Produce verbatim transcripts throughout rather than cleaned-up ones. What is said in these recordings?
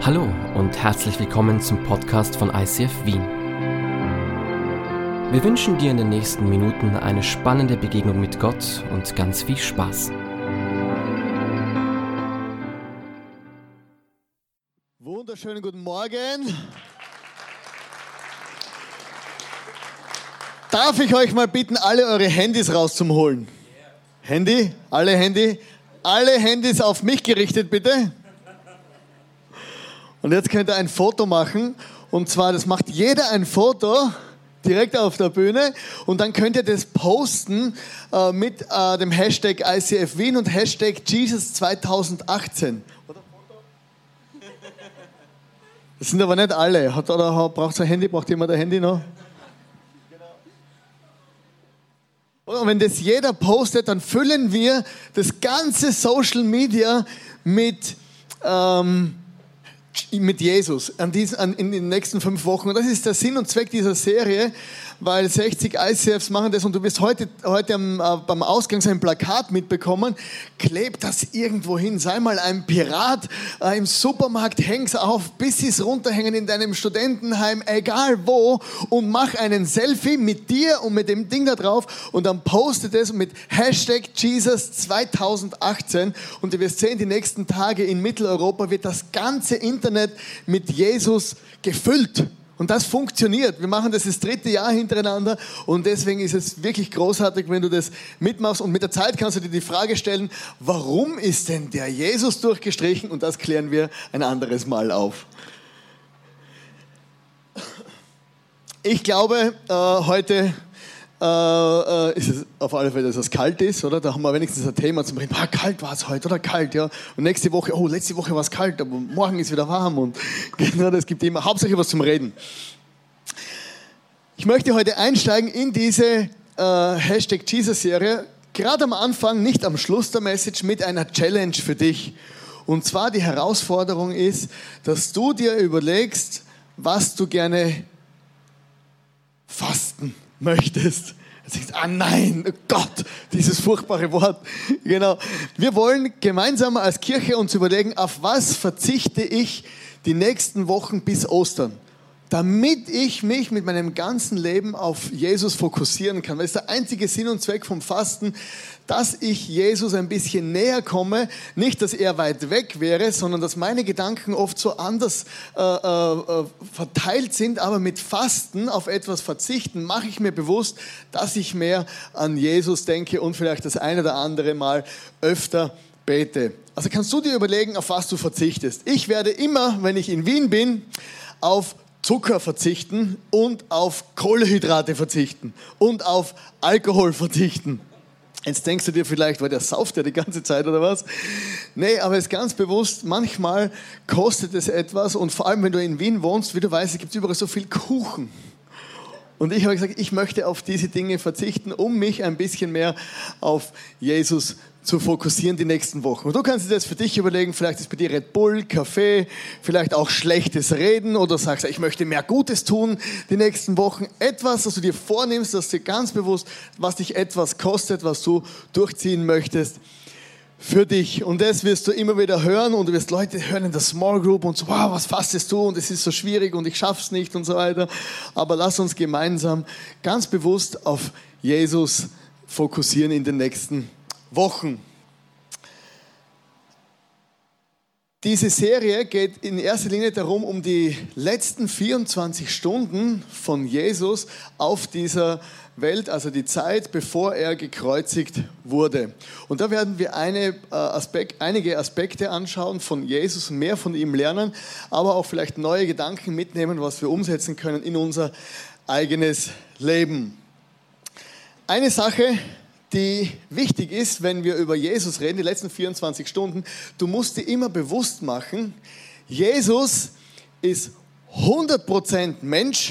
Hallo und herzlich willkommen zum Podcast von I C F Wien. Wir wünschen dir in den nächsten Minuten eine spannende Begegnung mit Gott und ganz viel Spaß. Wunderschönen guten Morgen. Darf ich euch mal bitten, alle eure Handys rauszuholen? Handy? Alle Handy? Alle Handys auf mich gerichtet, bitte. Und jetzt könnt ihr ein Foto machen. Und zwar, das macht jeder ein Foto direkt auf der Bühne. Und dann könnt ihr das posten äh, mit äh, dem Hashtag I C F Wien und Hashtag Jesus zwanzig achtzehn. Das sind aber nicht alle. Hat, oder braucht ein Handy? Braucht jemand ein Handy noch? Und wenn das jeder postet, dann füllen wir das ganze Social Media mit, ähm, mit Jesus an diesen, an, in den nächsten fünf Wochen. Und das ist der Sinn und Zweck dieser Serie, weil sechzig I C Fs machen das und du wirst heute, heute am, äh, beim Ausgang so ein Plakat mitbekommen. Kleb das irgendwo hin, sei mal ein Pirat äh, im Supermarkt, häng's auf, bis sie es runterhängen in deinem Studentenheim, egal wo, und mach einen Selfie mit dir und mit dem Ding da drauf und dann postet es mit Hashtag Jesus zwanzig achtzehn und du wirst sehen, die nächsten Tage in Mitteleuropa wird das ganze Internet mit Jesus gefüllt. Und das funktioniert. Wir machen das das dritte Jahr hintereinander und deswegen ist es wirklich großartig, wenn du das mitmachst. Und mit der Zeit kannst du dir die Frage stellen, warum ist denn der Jesus durchgestrichen? Und das klären wir ein anderes Mal auf. Ich glaube, äh, heute äh, ist es auf alle Fälle, dass es kalt ist, oder? Da haben wir wenigstens ein Thema zum Reden. Ah, kalt war es heute, oder kalt, ja. Und nächste Woche, oh, letzte Woche war es kalt, aber morgen ist wieder warm. Und genau, das gibt immer hauptsächlich was zum Reden. Ich möchte heute einsteigen in diese äh, Hashtag Jesus-Serie, gerade am Anfang, nicht am Schluss der Message, mit einer Challenge für dich. Und zwar die Herausforderung ist, dass du dir überlegst, was du gerne fasten möchtest. Jetzt sagst du, ah nein, oh Gott, dieses furchtbare Wort. Genau. Wir wollen gemeinsam als Kirche uns überlegen, auf was verzichte ich die nächsten Wochen bis Ostern, damit ich mich mit meinem ganzen Leben auf Jesus fokussieren kann. Das ist der einzige Sinn und Zweck vom Fasten, dass ich Jesus ein bisschen näher komme. Nicht, dass er weit weg wäre, sondern dass meine Gedanken oft so anders äh, äh, verteilt sind. Aber mit Fasten auf etwas verzichten, mache ich mir bewusst, dass ich mehr an Jesus denke und vielleicht das eine oder andere Mal öfter bete. Also kannst du dir überlegen, auf was du verzichtest. Ich werde immer, wenn ich in Wien bin, auf Zucker verzichten und auf Kohlenhydrate verzichten und auf Alkohol verzichten. Jetzt denkst du dir vielleicht, weil der sauft ja die ganze Zeit oder was? Nee, aber es ist ganz bewusst, manchmal kostet es etwas und vor allem, wenn du in Wien wohnst, wie du weißt, gibt es überall so viel Kuchen. Und ich habe gesagt, ich möchte auf diese Dinge verzichten, um mich ein bisschen mehr auf Jesus zu fokussieren die nächsten Wochen. Und du kannst dir das für dich überlegen, vielleicht ist bei dir Red Bull, Kaffee, vielleicht auch schlechtes Reden oder sagst, ich möchte mehr Gutes tun die nächsten Wochen. Etwas, das du dir vornimmst, das dir ganz bewusst, was dich etwas kostet, was du durchziehen möchtest für dich. Und das wirst du immer wieder hören und du wirst Leute hören in der Small Group und so, wow, was fastest du und es ist so schwierig und ich schaff's nicht und so weiter. Aber lass uns gemeinsam ganz bewusst auf Jesus fokussieren in den nächsten Wochen. Diese Serie geht in erster Linie darum, um die letzten vierundzwanzig Stunden von Jesus auf dieser Welt, also die Zeit, bevor er gekreuzigt wurde. Und da werden wir eine, äh, Aspekt, einige Aspekte anschauen von Jesus, mehr von ihm lernen, aber auch vielleicht neue Gedanken mitnehmen, was wir umsetzen können in unser eigenes Leben. Eine Sache, die wichtig ist, wenn wir über Jesus reden, die letzten vierundzwanzig Stunden, du musst dir immer bewusst machen, Jesus ist hundert Prozent Mensch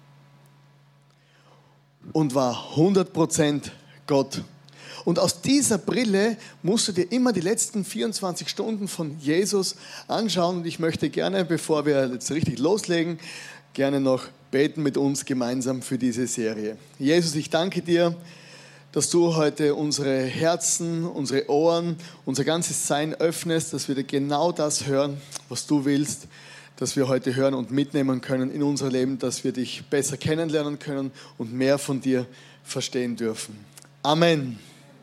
und war hundert Prozent Gott. Und aus dieser Brille musst du dir immer die letzten vierundzwanzig Stunden von Jesus anschauen. Und ich möchte gerne, bevor wir jetzt richtig loslegen, gerne noch beten mit uns gemeinsam für diese Serie. Jesus, ich danke dir, dass du heute unsere Herzen, unsere Ohren, unser ganzes Sein öffnest, dass wir genau das hören, was du willst. das wir heute hören und mitnehmen können in unser Leben, dass wir dich besser kennenlernen können und mehr von dir verstehen dürfen. Amen.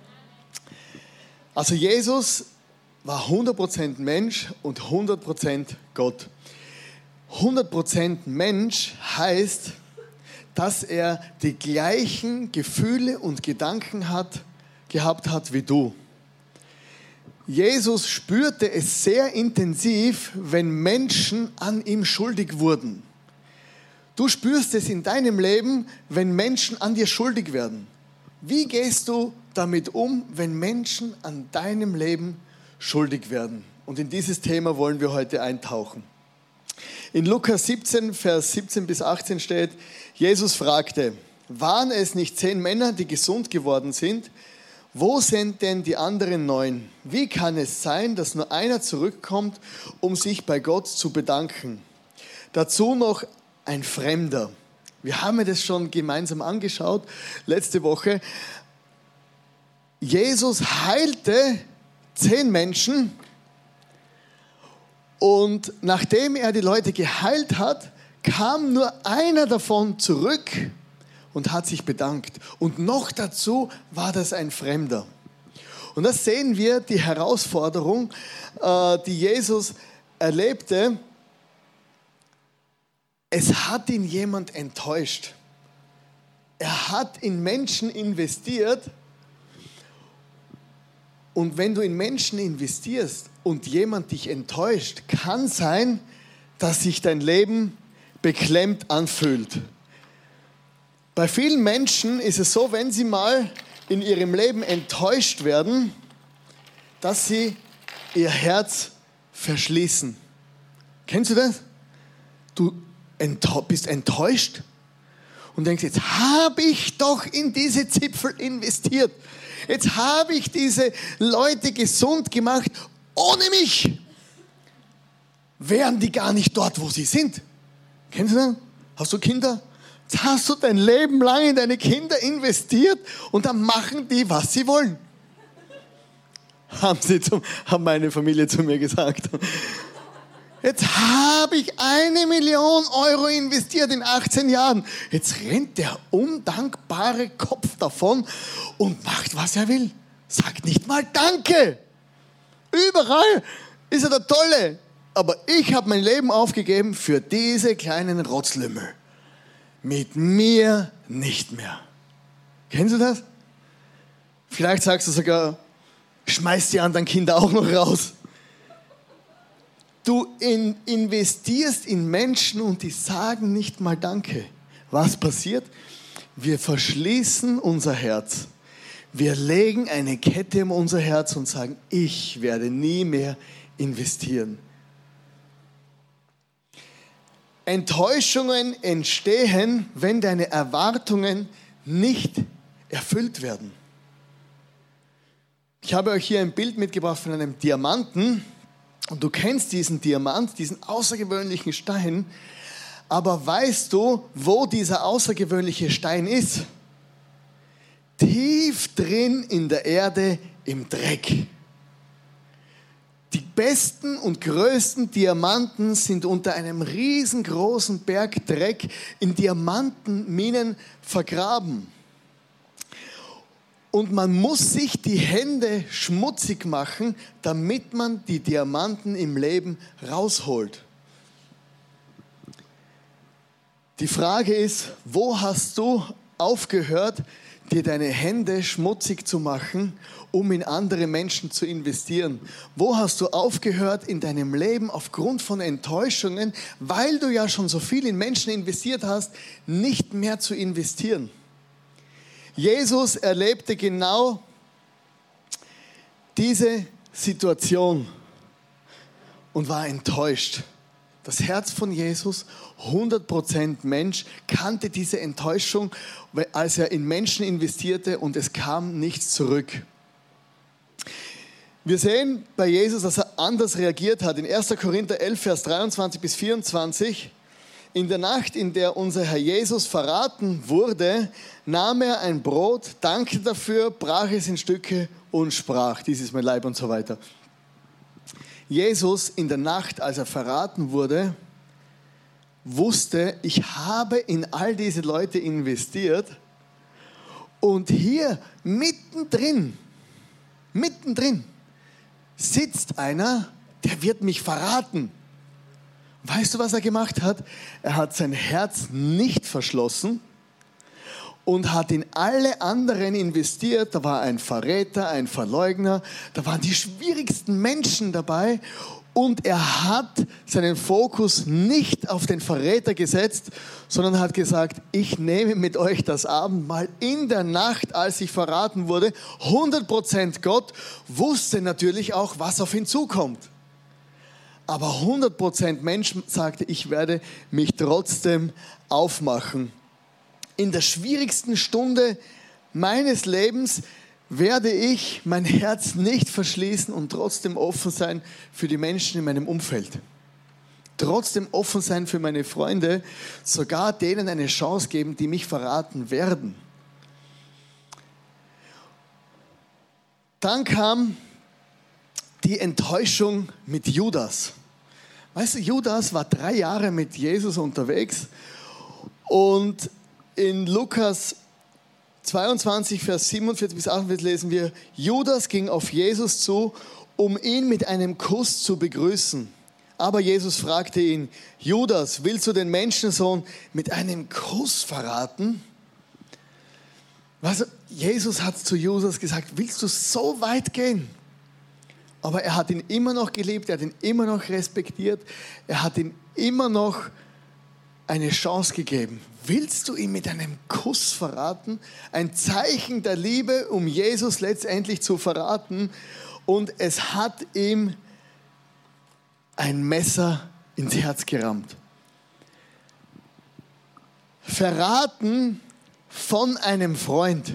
Also Jesus war hundert Prozent Mensch und hundert Prozent Gott. hundert Prozent Mensch heißt, dass er die gleichen Gefühle und Gedanken hat, gehabt hat wie du. Jesus spürte es sehr intensiv, wenn Menschen an ihm schuldig wurden. Du spürst es in deinem Leben, wenn Menschen an dir schuldig werden. Wie gehst du damit um, wenn Menschen an deinem Leben schuldig werden? Und in dieses Thema wollen wir heute eintauchen. In Lukas siebzehn, Vers siebzehn bis achtzehn steht, Jesus fragte, waren es nicht zehn Männer, die gesund geworden sind? Wo sind denn die anderen neun? Wie kann es sein, dass nur einer zurückkommt, um sich bei Gott zu bedanken? Dazu noch ein Fremder. Wir haben ja das schon gemeinsam angeschaut, letzte Woche. Jesus heilte zehn Menschen und nachdem er die Leute geheilt hat, kam nur einer davon zurück und hat sich bedankt. Und noch dazu war das ein Fremder. Und das sehen wir, die Herausforderung, die Jesus erlebte. Es hat ihn jemand enttäuscht. Er hat in Menschen investiert. Und wenn du in Menschen investierst und jemand dich enttäuscht, kann sein, dass sich dein Leben beklemmt anfühlt. Bei vielen Menschen ist es so, wenn sie mal in ihrem Leben enttäuscht werden, dass sie ihr Herz verschließen. Kennst du das? Du bist enttäuscht und denkst, jetzt habe ich doch in diese Zipfel investiert. Jetzt habe ich diese Leute gesund gemacht. Ohne mich wären die gar nicht dort, wo sie sind. Kennst du das? Hast du Kinder? Jetzt hast du dein Leben lang in deine Kinder investiert und dann machen die, was sie wollen. Haben, sie zum, haben meine Familie zu mir gesagt. Jetzt habe ich eine Million Euro investiert in achtzehn Jahren. Jetzt rennt der undankbare Kopf davon und macht, was er will. Sagt nicht mal Danke. Überall ist er der Tolle. Aber ich habe mein Leben aufgegeben für diese kleinen Rotzlümmel. Mit mir nicht mehr. Kennst du das? Vielleicht sagst du sogar, schmeiß die anderen Kinder auch noch raus. Du in, investierst in Menschen und die sagen nicht mal Danke. Was passiert? Wir verschließen unser Herz. Wir legen eine Kette um unser Herz und sagen, ich werde nie mehr investieren. Enttäuschungen entstehen, wenn deine Erwartungen nicht erfüllt werden. Ich habe euch hier ein Bild mitgebracht von einem Diamanten. Und du kennst diesen Diamant, diesen außergewöhnlichen Stein, aber weißt du, wo dieser außergewöhnliche Stein ist? Tief drin in der Erde im Dreck. Die besten und größten Diamanten sind unter einem riesengroßen Berg Dreck in Diamantenminen vergraben. Und man muss sich die Hände schmutzig machen, damit man die Diamanten im Leben rausholt. Die Frage ist, wo hast du aufgehört, dir deine Hände schmutzig zu machen, um in andere Menschen zu investieren? Wo hast du aufgehört in deinem Leben aufgrund von Enttäuschungen, weil du ja schon so viel in Menschen investiert hast, nicht mehr zu investieren? Jesus erlebte genau diese Situation und war enttäuscht. Das Herz von Jesus, hundert Prozent Mensch, kannte diese Enttäuschung, als er in Menschen investierte und es kam nichts zurück. Wir sehen bei Jesus, dass er anders reagiert hat. In erster Korinther elf, Vers dreiundzwanzig bis vierundzwanzig. In der Nacht, in der unser Herr Jesus verraten wurde, nahm er ein Brot, dankte dafür, brach es in Stücke und sprach, dies ist mein Leib und so weiter. Jesus in der Nacht, als er verraten wurde, wusste, ich habe in all diese Leute investiert und hier mittendrin, mittendrin sitzt einer, der wird mich verraten. Weißt du, was er gemacht hat? Er hat sein Herz nicht verschlossen und hat in alle anderen investiert. Da war ein Verräter, ein Verleugner, da waren die schwierigsten Menschen dabei und er hat seinen Fokus nicht auf den Verräter gesetzt, sondern hat gesagt, ich nehme mit euch das Abendmahl in der Nacht, als ich verraten wurde. hundert Prozent Gott wusste natürlich auch, was auf ihn zukommt. Aber hundert Prozent Mensch sagte, ich werde mich trotzdem aufmachen. In der schwierigsten Stunde meines Lebens werde ich mein Herz nicht verschließen und trotzdem offen sein für die Menschen in meinem Umfeld. Trotzdem offen sein für meine Freunde, sogar denen eine Chance geben, die mich verraten werden. Dann kam die Enttäuschung mit Judas. Weißt du, Judas war drei Jahre mit Jesus unterwegs und in Lukas zweiundzwanzig, Vers siebenundvierzig bis achtundvierzig lesen wir, Judas ging auf Jesus zu, um ihn mit einem Kuss zu begrüßen. Aber Jesus fragte ihn, Judas, willst du den Menschensohn mit einem Kuss verraten? Weißt du, Jesus hat zu Judas gesagt, willst du so weit gehen? Aber er hat ihn immer noch geliebt, er hat ihn immer noch respektiert, er hat ihm immer noch eine Chance gegeben. Willst du ihn mit einem Kuss verraten? Ein Zeichen der Liebe, um Jesus letztendlich zu verraten. Und es hat ihm ein Messer ins Herz gerammt. Verraten von einem Freund.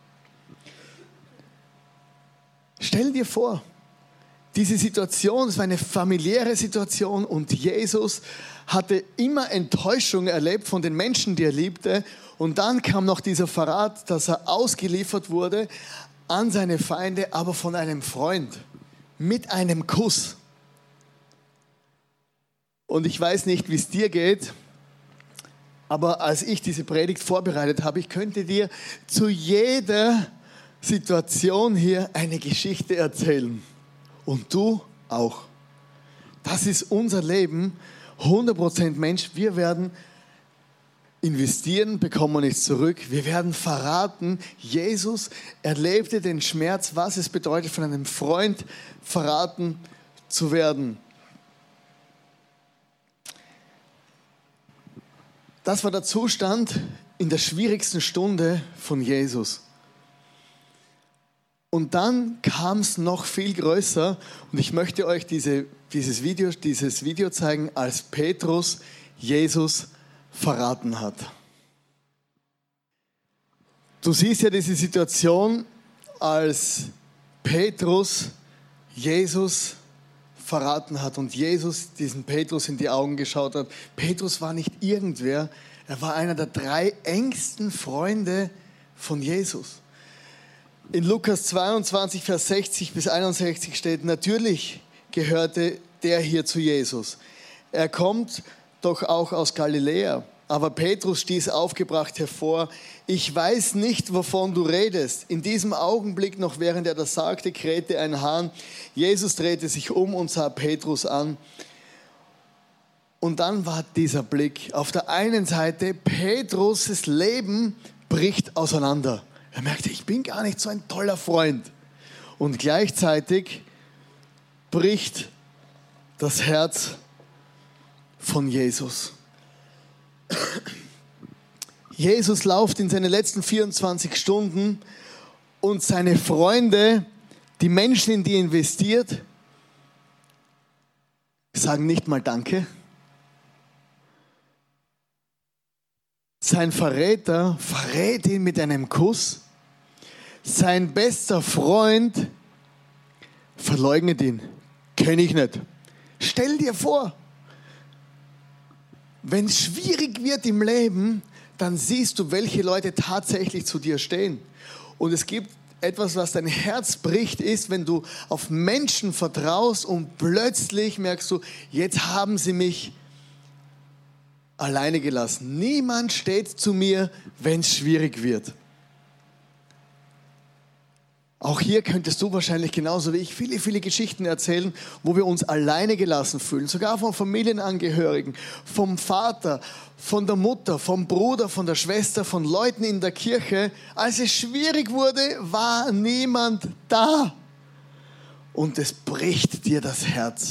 Stell dir vor, diese Situation, es war eine familiäre Situation und Jesus hatte immer Enttäuschung erlebt von den Menschen, die er liebte. Und dann kam noch dieser Verrat, dass er ausgeliefert wurde an seine Feinde, aber von einem Freund, mit einem Kuss. Und ich weiß nicht, wie es dir geht, aber als ich diese Predigt vorbereitet habe, ich könnte dir zu jeder Situation hier eine Geschichte erzählen. Und du auch. Das ist unser Leben, hundert Prozent Mensch. Wir werden investieren, bekommen nichts zurück. Wir werden verraten. Jesus erlebte den Schmerz, was es bedeutet, von einem Freund verraten zu werden. Das war der Zustand in der schwierigsten Stunde von Jesus. Und dann kam es noch viel größer und ich möchte euch diese, dieses, Video, dieses Video zeigen, als Petrus Jesus verraten hat. Du siehst ja diese Situation, als Petrus Jesus verraten hat und Jesus diesen Petrus in die Augen geschaut hat. Petrus war nicht irgendwer, er war einer der drei engsten Freunde von Jesus. In Lukas zweiundzwanzig, Vers sechzig bis einundsechzig steht, natürlich gehörte der hier zu Jesus. Er kommt doch auch aus Galiläa. Aber Petrus stieß aufgebracht hervor, ich weiß nicht, wovon du redest. In diesem Augenblick, noch während er das sagte, krähte ein Hahn. Jesus drehte sich um und sah Petrus an. Und dann war dieser Blick. Auf der einen Seite, Petrus' Leben bricht auseinander. Er merkte, ich bin gar nicht so ein toller Freund. Und gleichzeitig bricht das Herz von Jesus. Jesus läuft in seine letzten vierundzwanzig Stunden und seine Freunde, die Menschen, in die er investiert, sagen nicht mal Danke. Sein Verräter verrät ihn mit einem Kuss. Sein bester Freund verleugnet ihn. Kenn ich nicht. Stell dir vor, wenn es schwierig wird im Leben, dann siehst du, welche Leute tatsächlich zu dir stehen. Und es gibt etwas, was dein Herz bricht, ist, wenn du auf Menschen vertraust und plötzlich merkst du, jetzt haben sie mich alleine gelassen. Niemand steht zu mir, wenn es schwierig wird. Auch hier könntest du wahrscheinlich genauso wie ich viele, viele Geschichten erzählen, wo wir uns alleine gelassen fühlen. Sogar von Familienangehörigen, vom Vater, von der Mutter, vom Bruder, von der Schwester, von Leuten in der Kirche. Als es schwierig wurde, war niemand da. Und es bricht dir das Herz.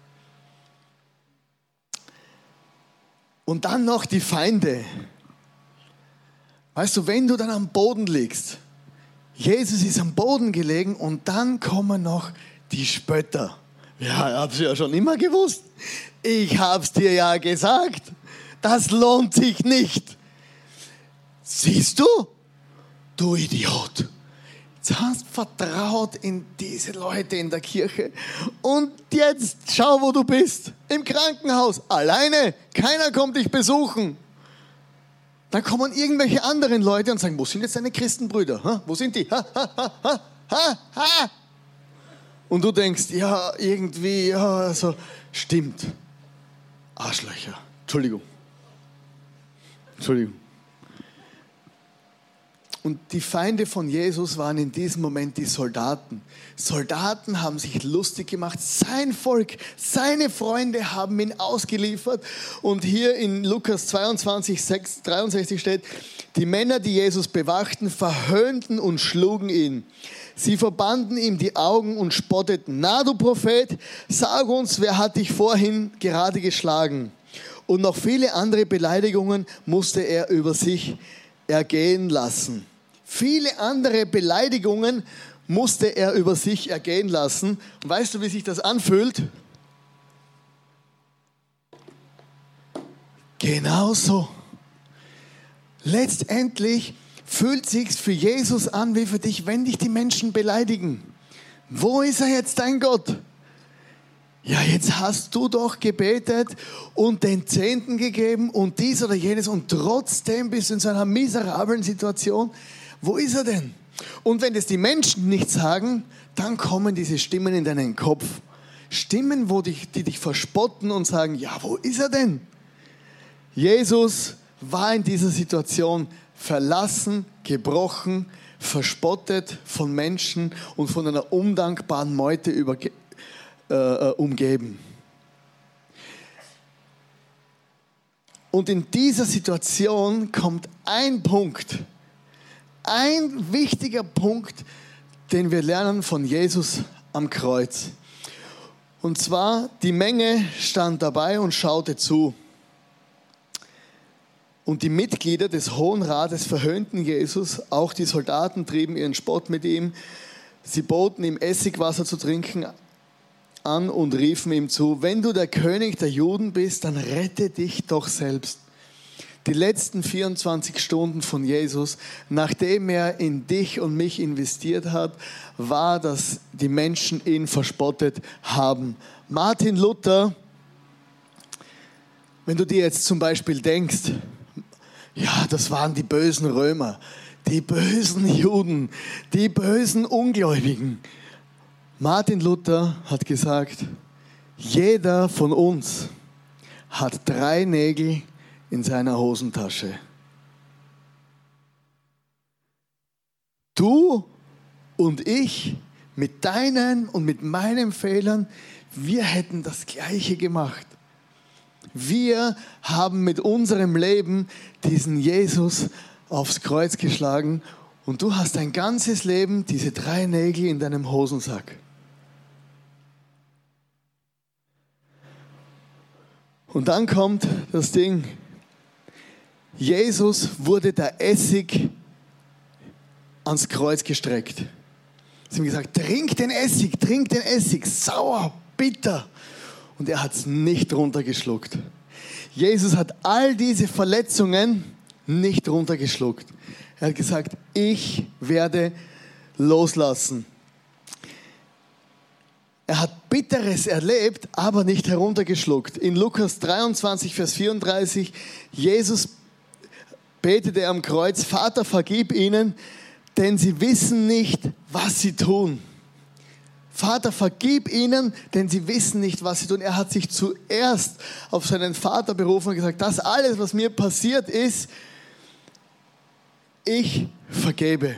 Und dann noch die Feinde. Weißt du, wenn du dann am Boden liegst, Jesus ist am Boden gelegen und dann kommen noch die Spötter. Ja, ich hab's ja schon immer gewusst. Ich hab's dir ja gesagt. Das lohnt sich nicht. Siehst du? Du Idiot. Jetzt hast vertraut in diese Leute in der Kirche und jetzt schau, wo du bist. Im Krankenhaus, alleine. Keiner kommt dich besuchen. Dann kommen irgendwelche anderen Leute und sagen, wo sind jetzt deine Christenbrüder? Ha? Wo sind die? Ha, ha, ha, ha, ha, ha. Und du denkst, ja, irgendwie, ja, also, stimmt. Arschlöcher. Entschuldigung. Entschuldigung. Und die Feinde von Jesus waren in diesem Moment die Soldaten. Soldaten haben sich lustig gemacht. Sein Volk, seine Freunde haben ihn ausgeliefert. Und hier in Lukas zweiundzwanzig, sechs, dreiundsechzig steht, die Männer, die Jesus bewachten, verhöhnten und schlugen ihn. Sie verbanden ihm die Augen und spotteten. Na, du Prophet, sag uns, wer hat dich vorhin gerade geschlagen? Und noch viele andere Beleidigungen musste er über sich ergehen lassen. Viele andere Beleidigungen musste er über sich ergehen lassen. Und weißt du, wie sich das anfühlt? Genauso. Letztendlich fühlt sich's für Jesus an wie für dich, wenn dich die Menschen beleidigen. Wo ist er jetzt, dein Gott? Ja, jetzt hast du doch gebetet und den Zehnten gegeben und dies oder jenes und trotzdem bist du in so einer miserablen Situation. Wo ist er denn? Und wenn das die Menschen nicht sagen, dann kommen diese Stimmen in deinen Kopf. Stimmen, wo dich, die dich verspotten und sagen, ja, wo ist er denn? Jesus war in dieser Situation verlassen, gebrochen, verspottet von Menschen und von einer undankbaren Meute überge- äh, umgeben. Und in dieser Situation kommt ein Punkt, ein wichtiger Punkt, den wir lernen von Jesus am Kreuz. Und zwar, die Menge stand dabei und schaute zu. Und die Mitglieder des Hohen Rates verhöhnten Jesus, auch die Soldaten trieben ihren Spott mit ihm. Sie boten ihm Essigwasser zu trinken an und riefen ihm zu, wenn du der König der Juden bist, dann rette dich doch selbst. Die letzten vierundzwanzig Stunden von Jesus, nachdem er in dich und mich investiert hat, war, dass die Menschen ihn verspottet haben. Martin Luther, wenn du dir jetzt zum Beispiel denkst, ja, das waren die bösen Römer, die bösen Juden, die bösen Ungläubigen. Martin Luther hat gesagt, jeder von uns hat drei Nägel in seiner Hosentasche. Du und ich mit deinen und mit meinen Fehlern, wir hätten das Gleiche gemacht. Wir haben mit unserem Leben diesen Jesus aufs Kreuz geschlagen und du hast dein ganzes Leben diese drei Nägel in deinem Hosensack. Und dann kommt das Ding, Jesus wurde der Essig ans Kreuz gestreckt. Sie haben gesagt, trink den Essig, trink den Essig, sauer, bitter. Und er hat es nicht runtergeschluckt. Jesus hat all diese Verletzungen nicht runtergeschluckt. Er hat gesagt, ich werde loslassen. Er hat Bitteres erlebt, aber nicht heruntergeschluckt. In Lukas dreiundzwanzig, Vers vierunddreißig, Jesus betete am Kreuz, Vater, vergib ihnen, denn sie wissen nicht, was sie tun. Vater, vergib ihnen, denn sie wissen nicht, was sie tun. Er hat sich zuerst auf seinen Vater berufen und gesagt, das alles, was mir passiert ist, ich vergebe.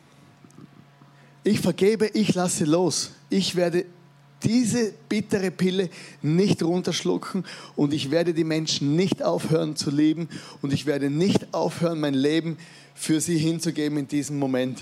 Ich vergebe, ich lasse los. Ich werde diese bittere Pille nicht runterschlucken und ich werde die Menschen nicht aufhören zu lieben und ich werde nicht aufhören, mein Leben für sie hinzugeben in diesem Moment.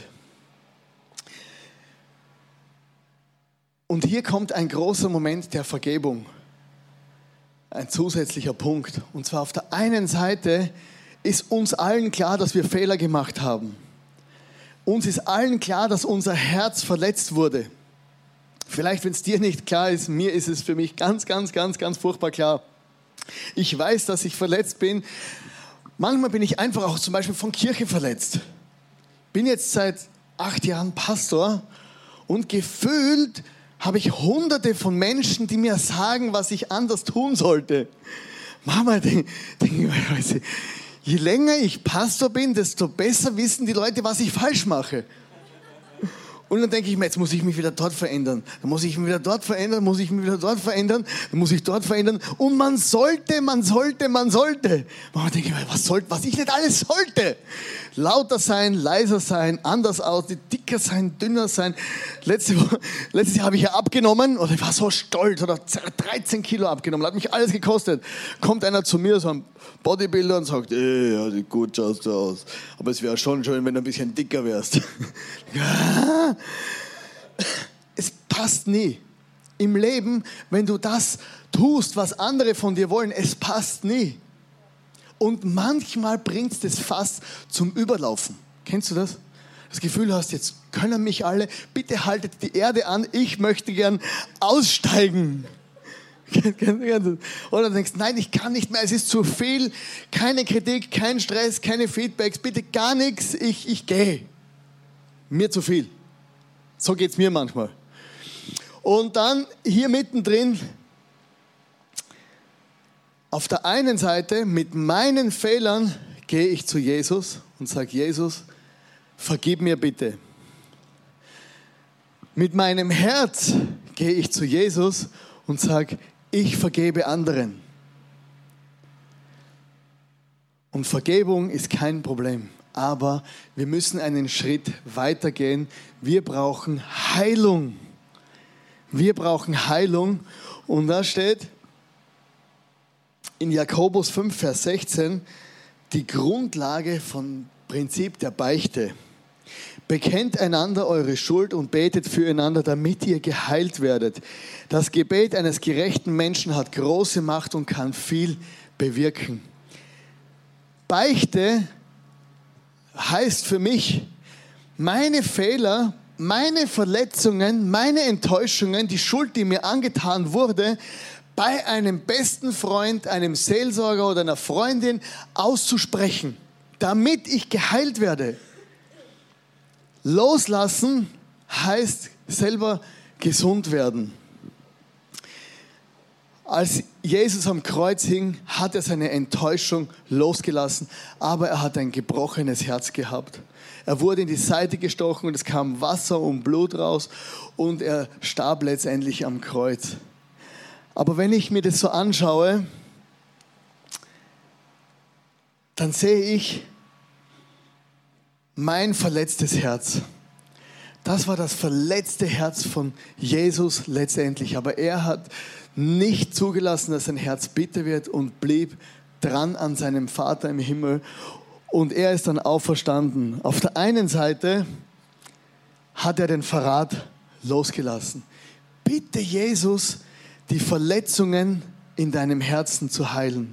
Und hier kommt ein großer Moment der Vergebung. Ein zusätzlicher Punkt. Und zwar auf der einen Seite ist uns allen klar, dass wir Fehler gemacht haben. Uns ist allen klar, dass unser Herz verletzt wurde. Vielleicht, wenn es dir nicht klar ist, mir ist es für mich ganz, ganz, ganz, ganz furchtbar klar. Ich weiß, dass ich verletzt bin. Manchmal bin ich einfach auch zum Beispiel von Kirche verletzt. Bin jetzt seit acht Jahren Pastor und gefühlt habe ich hunderte von Menschen, die mir sagen, was ich anders tun sollte. Mama, denk, denk, je länger ich Pastor bin, desto besser wissen die Leute, was ich falsch mache. Und dann denke ich mir, jetzt muss ich mich wieder dort verändern. Dann muss ich mich wieder dort verändern, muss ich mich wieder dort verändern, dann muss ich dort verändern. Und man sollte, man sollte, man sollte. Man denkt mir, was sollte, was ich nicht alles sollte. Lauter sein, leiser sein, anders aussehen, dicker sein, dünner sein. Letzte Woche, letztes Jahr habe ich ja abgenommen und ich war so stolz, oder dreizehn Kilo abgenommen, hat mich alles gekostet. Kommt einer zu mir, so ein Bodybuilder, und sagt, ey, ja, gut schaust du aus. Aber es wäre schon schön, wenn du ein bisschen dicker wärst. Es passt nie. Im Leben, wenn du das tust, was andere von dir wollen, es passt nie. Und manchmal bringt es das Fass zum Überlaufen. Kennst du das? Das Gefühl hast, jetzt können mich alle, bitte haltet die Erde an, ich möchte gern aussteigen. Oder du denkst, nein, ich kann nicht mehr, es ist zu viel, keine Kritik, kein Stress, keine Feedbacks, bitte gar nichts, ich, ich gehe. Mir zu viel. So geht es mir manchmal. Und dann hier mittendrin, auf der einen Seite mit meinen Fehlern gehe ich zu Jesus und sage, Jesus, vergib mir bitte. Mit meinem Herz gehe ich zu Jesus und sage, ich vergebe anderen. Und Vergebung ist kein Problem, aber wir müssen einen Schritt weitergehen. Wir brauchen Heilung. Wir brauchen Heilung. Und da steht in Jakobus fünf, Vers sechzehn, die Grundlage vom Prinzip der Beichte. Bekennt einander eure Schuld und betet füreinander, damit ihr geheilt werdet. Das Gebet eines gerechten Menschen hat große Macht und kann viel bewirken. Beichte heißt für mich, meine Fehler, meine Verletzungen, meine Enttäuschungen, die Schuld, die mir angetan wurde, bei einem besten Freund, einem Seelsorger oder einer Freundin auszusprechen, damit ich geheilt werde. Loslassen heißt selber gesund werden. Als Jesus am Kreuz hing, hat er seine Enttäuschung losgelassen, aber er hat ein gebrochenes Herz gehabt. Er wurde in die Seite gestochen und es kam Wasser und Blut raus und er starb letztendlich am Kreuz. Aber wenn ich mir das so anschaue, dann sehe ich mein verletztes Herz. Das war das verletzte Herz von Jesus letztendlich. Aber er hat nicht zugelassen, dass sein Herz bitter wird und blieb dran an seinem Vater im Himmel. Und er ist dann auferstanden. Auf der einen Seite hat er den Verrat losgelassen. Bitte Jesus, die Verletzungen in deinem Herzen zu heilen.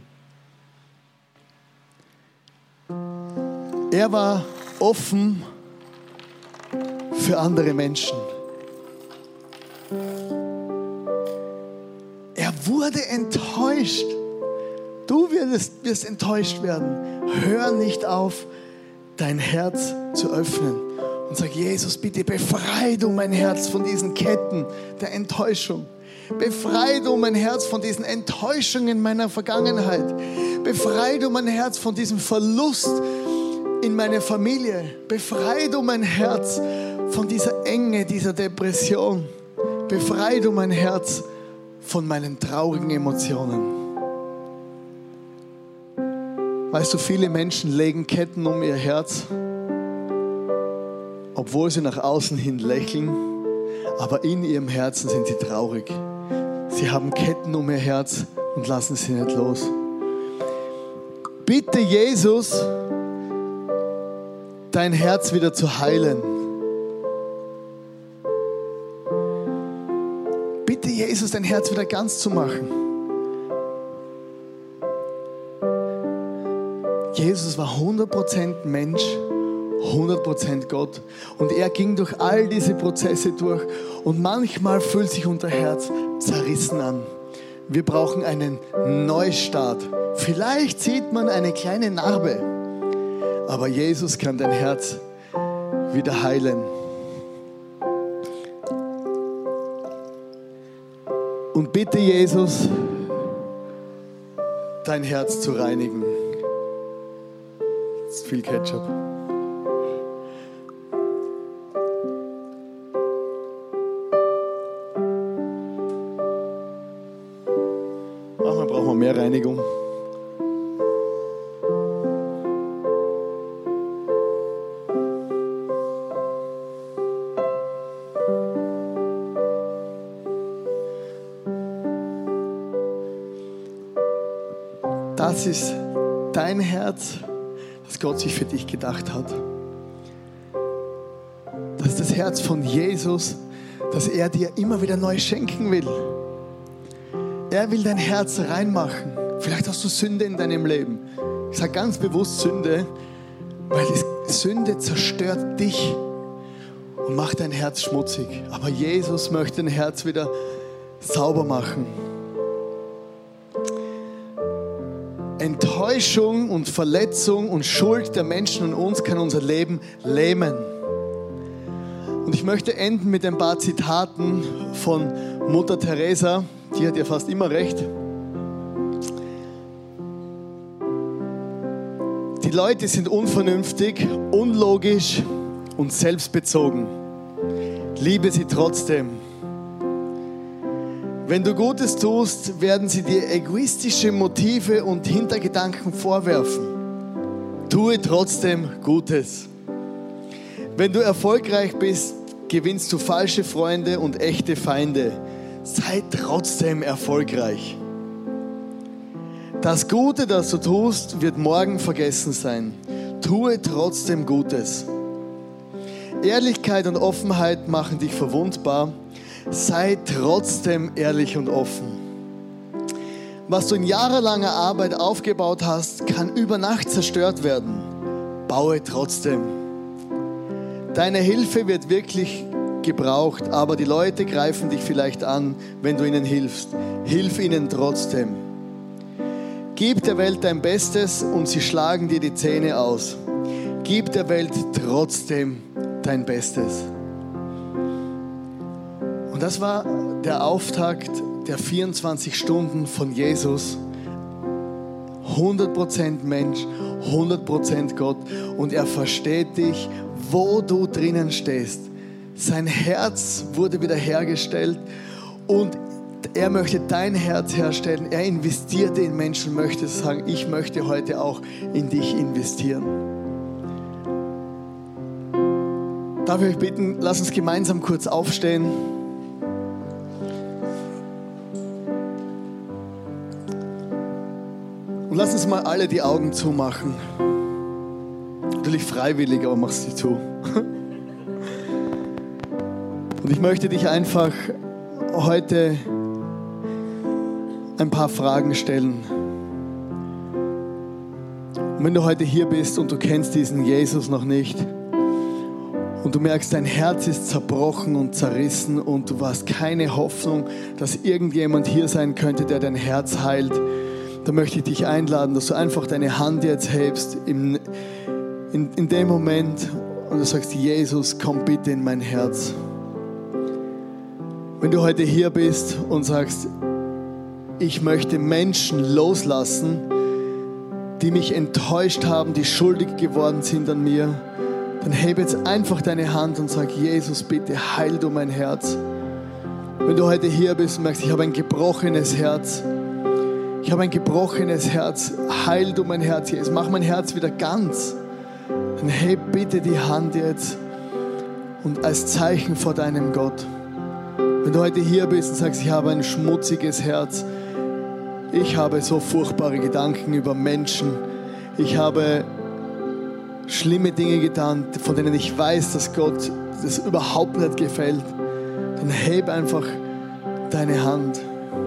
Er war offen für andere Menschen. Er wurde enttäuscht. Du wirst, wirst enttäuscht werden. Hör nicht auf, dein Herz zu öffnen und sag, Jesus, bitte befreie du mein Herz von diesen Ketten der Enttäuschung. Befreie du mein Herz von diesen Enttäuschungen meiner Vergangenheit. Befreie du mein Herz von diesem Verlust in meiner Familie. Befreie du mein Herz von dieser Enge, dieser Depression. Befreie du mein Herz von meinen traurigen Emotionen. Weißt du, viele Menschen legen Ketten um ihr Herz, obwohl sie nach außen hin lächeln, aber in ihrem Herzen sind sie traurig. Sie haben Ketten um ihr Herz und lassen sie nicht los. Bitte Jesus, dein Herz wieder zu heilen. Bitte Jesus, dein Herz wieder ganz zu machen. Jesus war hundert Prozent Mensch, hundert Prozent Gott. Und er ging durch all diese Prozesse durch. Und manchmal fühlt sich unser Herz zerrissen an. Wir brauchen einen Neustart. Vielleicht sieht man eine kleine Narbe. Aber Jesus kann dein Herz wieder heilen. Und bitte Jesus, dein Herz zu reinigen. Das ist viel Ketchup. Manchmal brauchen wir mehr Reinigung. Das ist dein Herz, das Gott sich für dich gedacht hat. Das ist das Herz von Jesus, das er dir immer wieder neu schenken will. Er will dein Herz reinmachen. Vielleicht hast du Sünde in deinem Leben. Ich sage ganz bewusst Sünde, weil die Sünde zerstört dich und macht dein Herz schmutzig. Aber Jesus möchte dein Herz wieder sauber machen. Enttäuschung und Verletzung und Schuld der Menschen und uns kann unser Leben lähmen. Und ich möchte enden mit ein paar Zitaten von Mutter Teresa. Die hat ja fast immer recht. Die Leute sind unvernünftig, unlogisch und selbstbezogen. Liebe sie trotzdem. Wenn du Gutes tust, werden sie dir egoistische Motive und Hintergedanken vorwerfen. Tue trotzdem Gutes. Wenn du erfolgreich bist, gewinnst du falsche Freunde und echte Feinde. Sei trotzdem erfolgreich. Das Gute, das du tust, wird morgen vergessen sein. Tue trotzdem Gutes. Ehrlichkeit und Offenheit machen dich verwundbar. Sei trotzdem ehrlich und offen. Was du in jahrelanger Arbeit aufgebaut hast, kann über Nacht zerstört werden. Baue trotzdem. Deine Hilfe wird wirklich gebraucht, aber die Leute greifen dich vielleicht an, wenn du ihnen hilfst. Hilf ihnen trotzdem. Gib der Welt dein Bestes und sie schlagen dir die Zähne aus. Gib der Welt trotzdem dein Bestes. Und das war der Auftakt der vierundzwanzig Stunden von Jesus. hundert Prozent Mensch, hundert Prozent Gott. Und er versteht dich, wo du drinnen stehst. Sein Herz wurde wiederhergestellt und er möchte dein Herz herstellen. Er investierte in Menschen und möchte sagen, ich möchte heute auch in dich investieren. Darf ich euch bitten, lass uns gemeinsam kurz aufstehen. Und lass uns mal alle die Augen zumachen. Natürlich freiwillig, aber mach sie zu. Und ich möchte dich einfach heute ein paar Fragen stellen. Und wenn du heute hier bist und du kennst diesen Jesus noch nicht und du merkst, dein Herz ist zerbrochen und zerrissen und du hast keine Hoffnung, dass irgendjemand hier sein könnte, der dein Herz heilt, dann möchte ich dich einladen, dass du einfach deine Hand jetzt hebst in, in, in dem Moment und du sagst, Jesus, komm bitte in mein Herz. Wenn du heute hier bist und sagst, ich möchte Menschen loslassen, die mich enttäuscht haben, die schuldig geworden sind an mir, dann hebe jetzt einfach deine Hand und sag, Jesus, bitte heil du mein Herz. Wenn du heute hier bist und merkst, ich habe ein gebrochenes Herz, ich habe ein gebrochenes Herz, heil du mein Herz, Jesus, mach mein Herz wieder ganz, dann heb bitte die Hand jetzt und als Zeichen vor deinem Gott. Wenn du heute hier bist und sagst, ich habe ein schmutziges Herz, ich habe so furchtbare Gedanken über Menschen, ich habe schlimme Dinge getan, von denen ich weiß, dass Gott das überhaupt nicht gefällt, dann heb einfach deine Hand.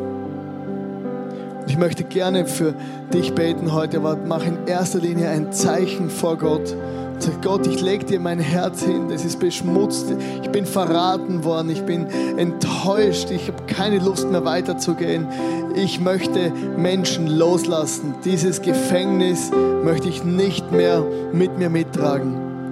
Und ich möchte gerne für dich beten heute, aber mach in erster Linie ein Zeichen vor Gott. Und sag, Gott, ich lege dir mein Herz hin, das ist beschmutzt, ich bin verraten worden, ich bin enttäuscht, ich habe keine Lust mehr weiterzugehen. Ich möchte Menschen loslassen. Dieses Gefängnis möchte ich nicht mehr mit mir mittragen.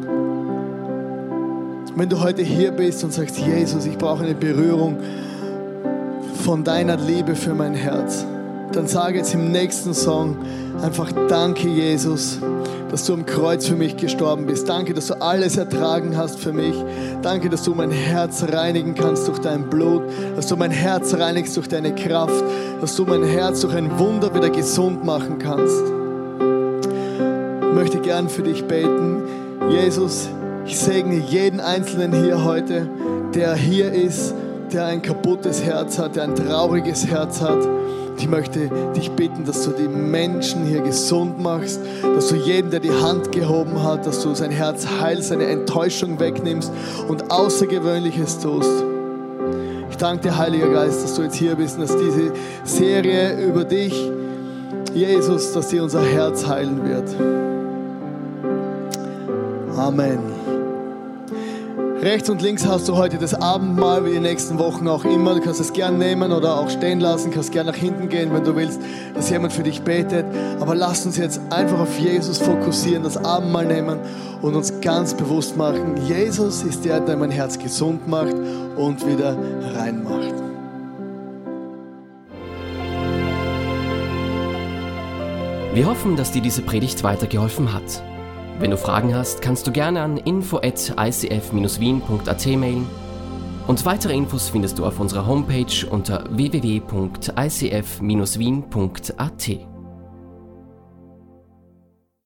Wenn du heute hier bist und sagst, Jesus, ich brauche eine Berührung von deiner Liebe für mein Herz, dann sage jetzt im nächsten Song einfach danke, Jesus, dass du am Kreuz für mich gestorben bist. Danke, dass du alles ertragen hast für mich. Danke, dass du mein Herz reinigen kannst durch dein Blut, dass du mein Herz reinigst durch deine Kraft, dass du mein Herz durch ein Wunder wieder gesund machen kannst. Ich möchte gern für dich beten. Jesus, ich segne jeden Einzelnen hier heute, der hier ist, der ein kaputtes Herz hat, der ein trauriges Herz hat. Ich möchte dich bitten, dass du die Menschen hier gesund machst, dass du jedem, der die Hand gehoben hat, dass du sein Herz heilst, seine Enttäuschung wegnimmst und Außergewöhnliches tust. Ich danke dir, Heiliger Geist, dass du jetzt hier bist und dass diese Serie über dich, Jesus, dass sie unser Herz heilen wird. Amen. Rechts und links hast du heute das Abendmahl, wie die nächsten Wochen auch immer. Du kannst es gern nehmen oder auch stehen lassen, kannst gern nach hinten gehen, wenn du willst, dass jemand für dich betet. Aber lass uns jetzt einfach auf Jesus fokussieren, das Abendmahl nehmen und uns ganz bewusst machen, Jesus ist der, der mein Herz gesund macht und wieder rein macht. Wir hoffen, dass dir diese Predigt weitergeholfen hat. Wenn du Fragen hast, kannst du gerne an info at i c f dash wien punkt a t mailen. Und weitere Infos findest du auf unserer Homepage unter w w w punkt i c f dash wien punkt a t.